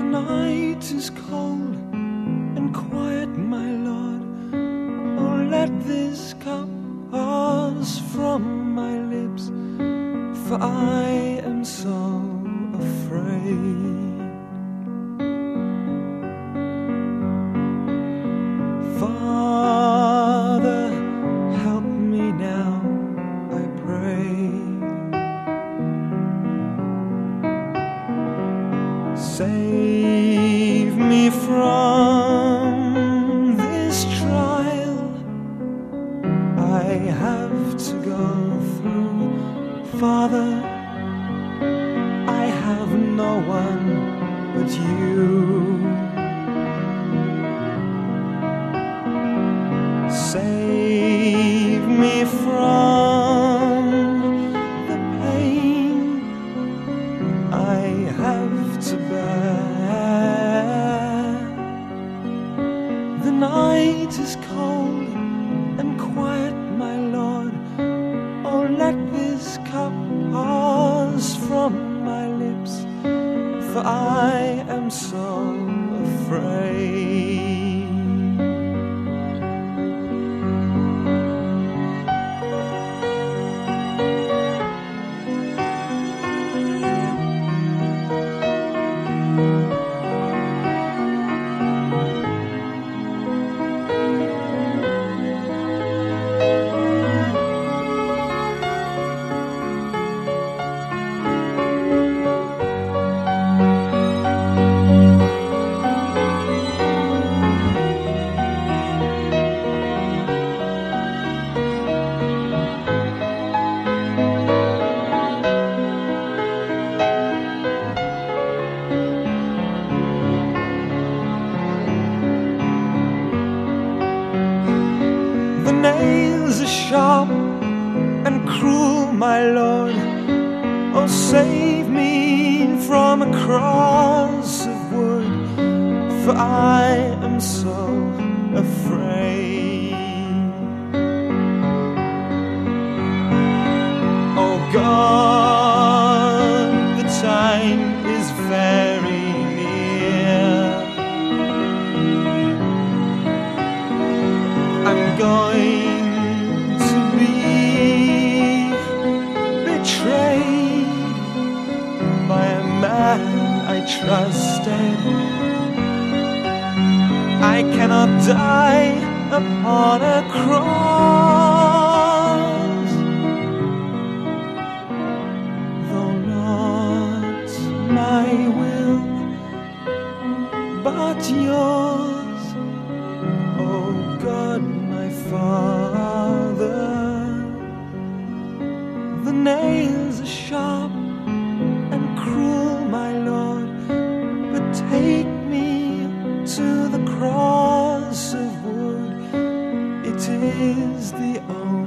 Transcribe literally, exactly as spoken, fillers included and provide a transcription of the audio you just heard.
night is cold and quiet, my Lord. Oh, let this cup pass from my lips, for I am so afraid. Father, help me now, I pray. Save me from this trial I have to go through. Father, I have no one but you. Save me from the pain I have to bear. The night is cold and quiet, my Lord. Oh, let this cup pass from my lips, for I am so afraid. The nails are sharp and cruel, my Lord. Oh, save me from a cross of wood, for I am so afraid. Oh God, the time is very near. I'm going to be betrayed by a man I trusted. I cannot die upon a cross, though not my will, but yours, oh God, my Father. The nails are sharp and cruel, my Lord, but take me to the cross of wood. It is the only